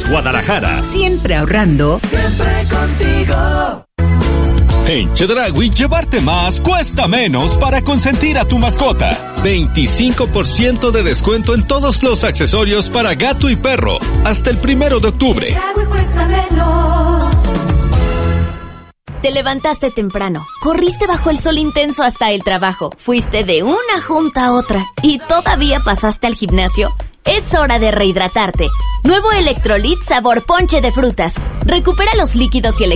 Guadalajara. Siempre ahorrando. Siempre contigo. En Chedraui, llevarte más cuesta menos para consentir a tu mascota. 25% de descuento en todos los accesorios para gato y perro hasta el 1 de octubre. Chedraui cuesta menos. Te levantaste temprano, corriste bajo el sol intenso hasta el trabajo, fuiste de una junta a otra y todavía pasaste al gimnasio. Es hora de rehidratarte. Nuevo Electrolit sabor ponche de frutas. Recupera los líquidos y el